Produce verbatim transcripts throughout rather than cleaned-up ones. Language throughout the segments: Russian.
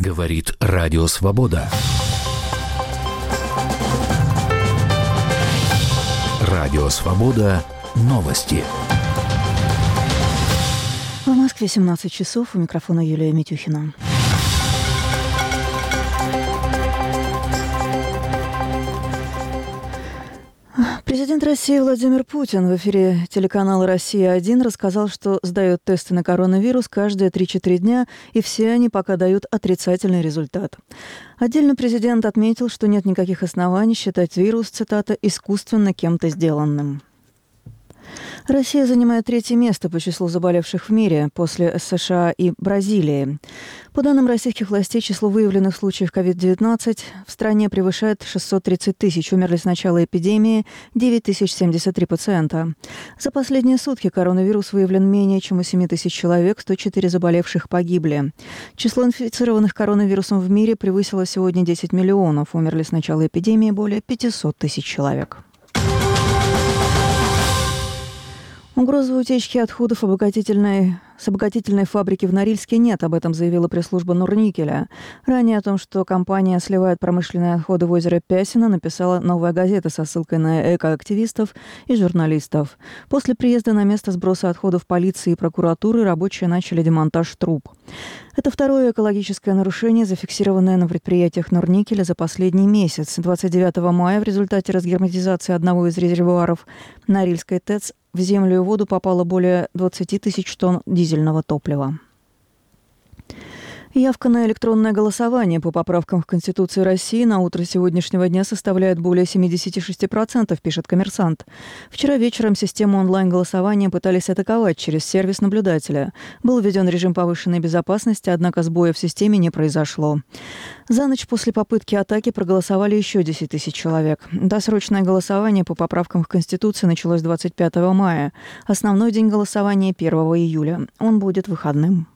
Говорит Радио Свобода. Радио Свобода. Новости. В Москве семнадцать часов. У микрофона Юлия Митюхина. Президент России Владимир Путин в эфире телеканала «Россия-один» рассказал, что сдает тесты на коронавирус каждые три-четыре дня, и все они пока дают отрицательный результат. Отдельно президент отметил, что нет никаких оснований считать вирус, цитата, «искусственно кем-то сделанным». Россия занимает третье место по числу заболевших в мире после США и Бразилии. По данным российских властей, число выявленных случаев ковид девятнадцать в стране превышает шестьсот тридцать тысяч. Умерли с начала эпидемии девять тысяч семьдесят три пациента. За последние сутки коронавирус выявлен менее чем у семи тысяч человек, сто четыре заболевших погибли. Число инфицированных коронавирусом в мире превысило сегодня десять миллионов. Умерли с начала эпидемии более пятьсот тысяч человек. Угрозы утечки отходов обогатительной, с обогатительной фабрики в Норильске нет, об этом заявила пресс-служба Норникеля. Ранее о том, что компания сливает промышленные отходы в озеро Пясино, написала «Новая газета» со ссылкой на экоактивистов и журналистов. После приезда на место сброса отходов полиции и прокуратуры рабочие начали демонтаж труб. Это второе экологическое нарушение, зафиксированное на предприятиях Норникеля за последний месяц. двадцать девятого мая в результате разгерметизации одного из резервуаров Норильской ТЭЦ в землю и воду попало более двадцать тысяч тонн дизельного топлива. Явка на электронное голосование по поправкам в Конституцию России на утро сегодняшнего дня составляет более семьдесят шесть процентов, пишет «Коммерсант». Вчера вечером систему онлайн-голосования пытались атаковать через сервис наблюдателя. Был введен режим повышенной безопасности, однако сбоя в системе не произошло. За ночь после попытки атаки проголосовали еще десять тысяч человек. Досрочное голосование по поправкам в Конституцию началось двадцать пятого мая. Основной день голосования – первого июля. Он будет выходным.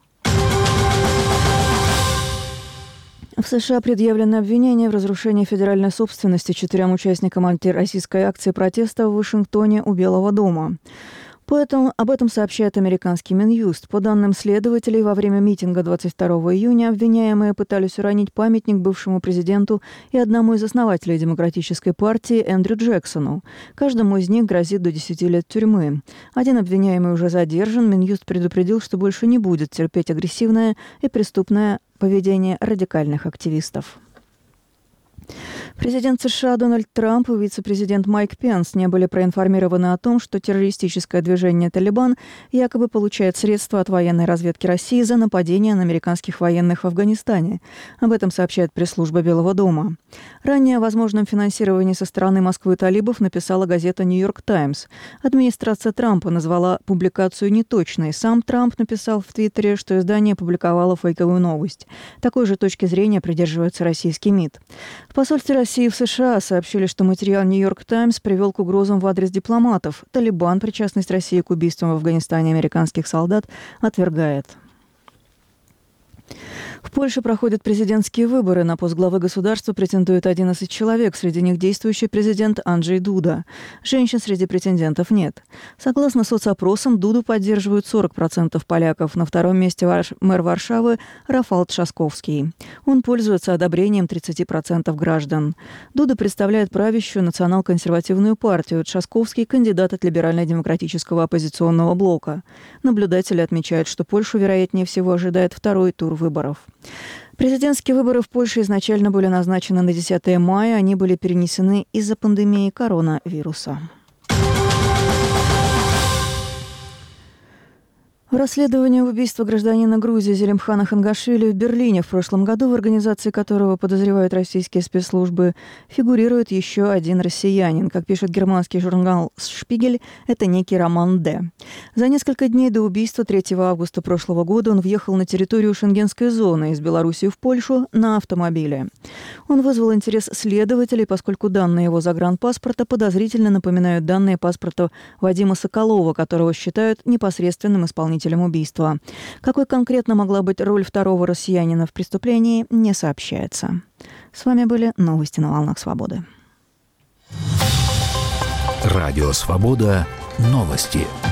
В США предъявлено обвинение в разрушении федеральной собственности четырем участникам антироссийской акции протеста в Вашингтоне у Белого дома. Поэтому об этом сообщает американский Минюст. По данным следователей, во время митинга двадцать второго июня обвиняемые пытались уронить памятник бывшему президенту и одному из основателей Демократической партии Эндрю Джексону. Каждому из них грозит до десяти лет тюрьмы. Один обвиняемый уже задержан. Минюст предупредил, что больше не будет терпеть агрессивное и преступное поведение радикальных активистов. Президент США Дональд Трамп и вице-президент Майк Пенс не были проинформированы о том, что террористическое движение «Талибан» якобы получает средства от военной разведки России за нападение на американских военных в Афганистане. Об этом сообщает пресс-служба Белого дома. Ранее о возможном финансировании со стороны Москвы талибов написала газета «Нью-Йорк Таймс». Администрация Трампа назвала публикацию неточной. Сам Трамп написал в Твиттере, что издание опубликовало фейковую новость. Такой же точки зрения придерживается российский МИД. В посольстве России в США сообщили, что материал «Нью-Йорк Таймс» привел к угрозам в адрес дипломатов. Талибан причастность России к убийствам в Афганистане американских солдат отвергает. В Польше проходят президентские выборы. На пост главы государства претендует одиннадцать человек. Среди них действующий президент Анджей Дуда. Женщин среди претендентов нет. Согласно соцопросам, Дуду поддерживают сорок процентов поляков. На втором месте вар... мэр Варшавы Рафал Трzaskowski. Он пользуется одобрением тридцати процентов граждан. Дуда представляет правящую национал-консервативную партию. Трzaskowski – кандидат от либерально-демократического оппозиционного блока. Наблюдатели отмечают, что Польшу, вероятнее всего, ожидает второй тур выборов. Президентские выборы в Польше изначально были назначены на десятое мая. Они были перенесены из-за пандемии коронавируса. В расследовании убийства гражданина Грузии Зелимхана Хангашвили в Берлине в прошлом году, в организации которого подозревают российские спецслужбы, фигурирует еще один россиянин. Как пишет германский журнал «Шпигель», это некий Роман Д. За несколько дней до убийства третьего августа прошлого года он въехал на территорию Шенгенской зоны из Беларуси в Польшу на автомобиле. Он вызвал интерес следователей, поскольку данные его загранпаспорта подозрительно напоминают данные паспорта Вадима Соколова, которого считают непосредственным исполнителем убийства. Какой конкретно могла быть роль второго россиянина в преступлении, не сообщается. С вами были новости на волнах свободы. Радио Свобода. Новости.